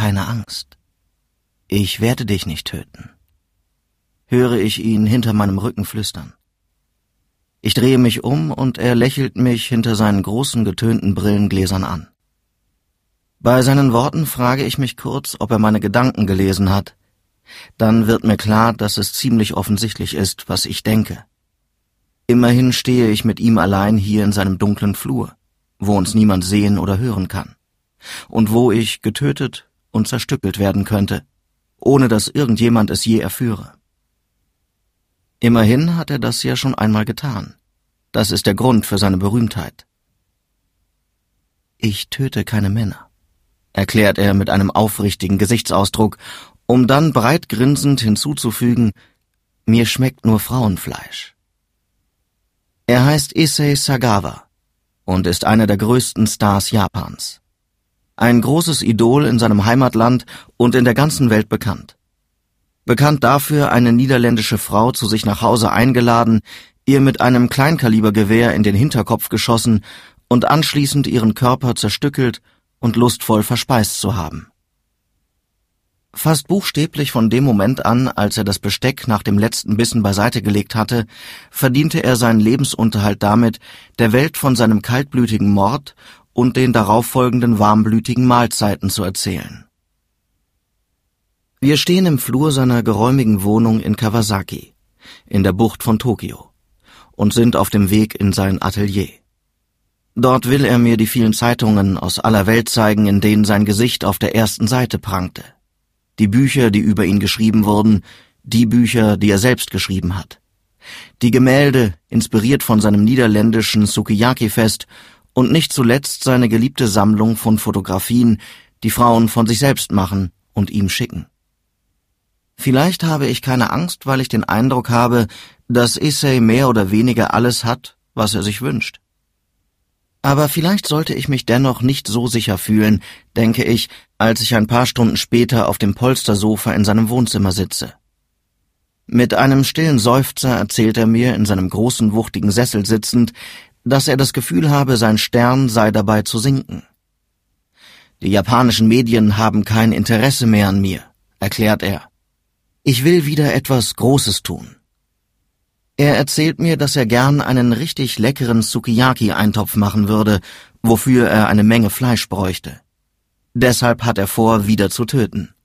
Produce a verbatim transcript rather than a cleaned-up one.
keine Angst. Ich werde dich nicht töten, höre ich ihn hinter meinem Rücken flüstern. Ich drehe mich um und er lächelt mich hinter seinen großen getönten Brillengläsern an. Bei seinen Worten frage ich mich kurz, ob er meine Gedanken gelesen hat. Dann wird mir klar, dass es ziemlich offensichtlich ist, was ich denke. Immerhin stehe ich mit ihm allein hier in seinem dunklen Flur, wo uns niemand sehen oder hören kann, und wo ich getötet und zerstückelt werden könnte, ohne dass irgendjemand es je erführe. Immerhin hat er das ja schon einmal getan. Das ist der Grund für seine Berühmtheit. Ich töte keine Männer, erklärt er mit einem aufrichtigen Gesichtsausdruck, um dann breit grinsend hinzuzufügen, mir schmeckt nur Frauenfleisch. Er heißt Issei Sagawa und ist einer der größten Stars Japans. Ein großes Idol in seinem Heimatland und in der ganzen Welt bekannt. Bekannt dafür, eine niederländische Frau zu sich nach Hause eingeladen, ihr mit einem Kleinkalibergewehr in den Hinterkopf geschossen und anschließend ihren Körper zerstückelt und lustvoll verspeist zu haben. Fast buchstäblich von dem Moment an, als er das Besteck nach dem letzten Bissen beiseite gelegt hatte, verdiente er seinen Lebensunterhalt damit, der Welt von seinem kaltblütigen Mord und den darauffolgenden warmblütigen Mahlzeiten zu erzählen. Wir stehen im Flur seiner geräumigen Wohnung in Kawasaki, in der Bucht von Tokio, und sind auf dem Weg in sein Atelier. Dort will er mir die vielen Zeitungen aus aller Welt zeigen, in denen sein Gesicht auf der ersten Seite prangte. Die Bücher, die über ihn geschrieben wurden, die Bücher, die er selbst geschrieben hat. Die Gemälde, inspiriert von seinem niederländischen Sukiyaki-Fest, und nicht zuletzt seine geliebte Sammlung von Fotografien, die Frauen von sich selbst machen und ihm schicken. Vielleicht habe ich keine Angst, weil ich den Eindruck habe, dass Issei mehr oder weniger alles hat, was er sich wünscht. Aber vielleicht sollte ich mich dennoch nicht so sicher fühlen, denke ich, als ich ein paar Stunden später auf dem Polstersofa in seinem Wohnzimmer sitze. Mit einem stillen Seufzer erzählt er mir in seinem großen, wuchtigen Sessel sitzend, dass er das Gefühl habe, sein Stern sei dabei zu sinken. Die japanischen Medien haben kein Interesse mehr an mir, erklärt er. Ich will wieder etwas Großes tun. Er erzählt mir, dass er gern einen richtig leckeren Sukiyaki-Eintopf machen würde, wofür er eine Menge Fleisch bräuchte. Deshalb hat er vor, wieder zu töten.